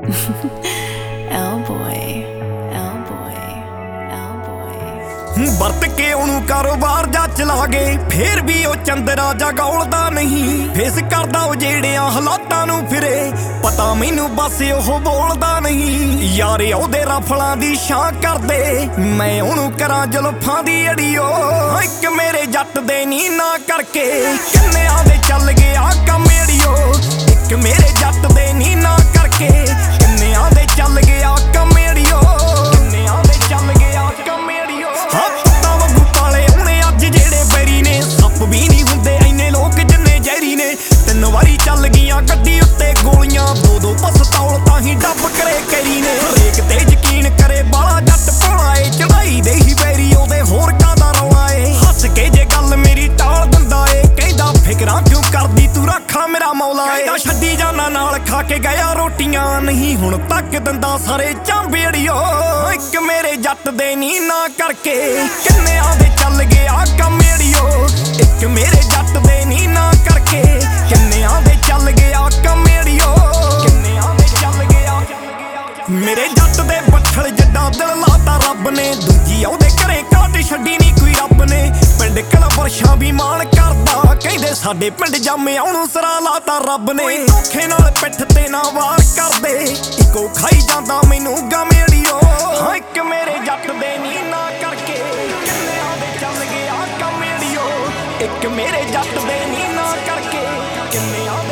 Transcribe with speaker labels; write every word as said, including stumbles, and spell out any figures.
Speaker 1: L-boy, L-boy, L-boy।
Speaker 2: ਵਰਤ ਕੇ ਉਹਨੂੰ ਕਾਰੋਬਾਰ ਜਾ ਚਲਾ ਗਏ, ਫੇਰ ਵੀ ਉਹ ਚੰਦਰਾ ਜਾ ਗੌਲਦਾ ਨਹੀਂ। ਫੇਸ ਕਰਦਾ ਉਹ ਜਿਹੜਿਆਂ ਹਾਲਾਤਾਂ ਨੂੰ ਫਿਰੇ, ਪਤਾ ਮੈਨੂੰ ਬਸ ਉਹ ਬੋਲਦਾ ਨਹੀਂ। ਯਾਰੇ ਉਹਦੇ ਰਫਲਾਂ ਦੀ ਛਾਂ ਕਰਦੇ, ਮੈਂ ਉਹਨੂੰ ਕਰਾਂ ਜ਼ੁਲਫਾਂ ਦੀ ਅੜੀਓ। ਇੱਕ ਮੇਰੇ ਜੱਟ ਦੇ ਨੀ ਨਾ ਕਰਕੇ ਕਿੰਨਿਆਂ ਦੇ ਚੱਲ ਗਿਆ ਕੰਮ ਅੜੀਓ। ਇੱਕ ਮੇਰੇ ਜੱਟ ਦੇ ਨੀ ਨਾ ਕਰਕੇ ਕਿੰਨਿਆਂ ਦੇ ਚੱਲ ਗਿਆ ਕੰਮ ਅੜੀਓ। ਕਿੰਨਿਆਂ ਦੇ ਚੱਲ ਗਿਆ ਕੰਮ ਅੜੀਓ। ਹੱਥਾਂ ਵਾਂਗੂ ਪਾਲੇ ਉਹਨੇ ਅੱਜ ਜਿਹੜੇ ਬੈਰੀ ਨੇ, ਸੱਪ ਵੀ ਨਹੀਂ ਹੁੰਦੇ ਇੰਨੇ ਲੋਕ ਜਿੰਨੇ ਜ਼ਹਿਰੀ ਨੇ। ਤਿੰਨ ਵਾਰੀ ਚੱਲ ਗਈਆਂ ਗੱਡੀ ਉੱਤੇ ਗੋਲੀਆਂ, ਦੋ ਦੋ ਪਸਤੌਲ ਤਾਂ ਹੀ ਡੱਬ ਕਰੇ ਕੈਰੀ ਨੇ। ਹਰੇਕ ਤੇ ਯਕੀਨ ਕਰੇ ਬਾਲਾ ਜੱਟ ਭੋਲਾ ਏ, ਚੜਾਈ ਦੇ ਹੀ ਬੈਰੀ ਉਹਦੇ ਹੋਰ ਕਾਹਦਾ ਰੌਲਾ ਏ। ਹੱਸ ਕੇ ਜੇ ਗੱਲ ਮੇਰੀ ਟਾਲ ਦਿੰਦਾ ਏ, ਕਹਿੰਦਾ ਫਿਕਰਾਂ ਕਿਉਂ ਕਰਦੀ ਤੂੰ ਰੱਖਾ ਮੇਰਾ ਮੌਲਾ ਏ। ਕਹਿੰਦਾ ਛੱਡੀ ਜਾਨਾ ਨਾਲ ਖਾ ਕੇ ਗਿਆ ਰੋਟੀਆਂ, ਨਹੀਂ ਹੁਣ ਤੱਕ ਦਿੰਦਾ ਸਾਰੇ ਚਾਂਬੇ ਅੜੀਓ। ਇੱਕ ਮੇਰੇ ਜੱਟ ਦੇ ਨੀ ਨਾ ਕਰਕੇ ਕਿੰਨਿਆਂ ਦੇ ਚੱਲ ਗਿਆ ਕੰਮ ਅੜੀਓ। ਇੱਕ ਮੇਰੇ ਜੱਟ ਦੇ ਨੀ ਨਾ ਕਰਕੇ ਕਿੰਨਿਆਂ ਦੇ ਚੱਲ ਗਿਆ ਕੰਮ ਅੜੀਓ। ਕਿੰਨਿਆਂ ਦੇ ਚੱਲ ਗਿਆ। ਮੇਰੇ ਜੱਟ ਦੇ ਬੱਠਲ ਜਿੱਡਾ ਦਿਲ ਲਾਤਾ ਰੱਬ ਨੇ, ਦੂਜੀ ਉਹਦੇ ਘਰੇ ਕਾਟ ਛੱਡੀ ਨੀ ਕੋਈ ਰੱਬ ਨੇ। ਪਿੰਡ ਕਲਵਰਸ਼ਾਂ ਵੀ ਮਾਣ ਕਰਦਾ, ਕਹਿੰਦੇ ਸਾਡੇ ਪਿੰਡ ਜਾਮਿਆਂ ਨੂੰ ਸਰਾ ਲਾਤਾ ਰੱਬ ਨੇ। ਧੋਖੇ ਨਾਲ ਪਿੱਠ ਤੇ ਨਾ ਵਾਰ ਕਰਦੇ, ਇੱਕੋ ਖਾਈ ਜਾਂਦਾ ਮੈਨੂੰ ਗਮ ਅੜੀਓ। ਹਾਂ ਇੱਕ ਮੇਰੇ ਜੱਟ ਦੇ ਨੀ ਨਾ ਕਰਕੇ ਕਿੰਨਿਆਂ ਦੇ ਚੱਲ ਗਿਆ ਕੰਮ ਅੜੀਓ। ਇੱਕ ਮੇਰੇ ਜੱਟ ਦੇ ਨੀ ਨਾ ਕਰਕੇ ਕਿੰਨਿਆਂ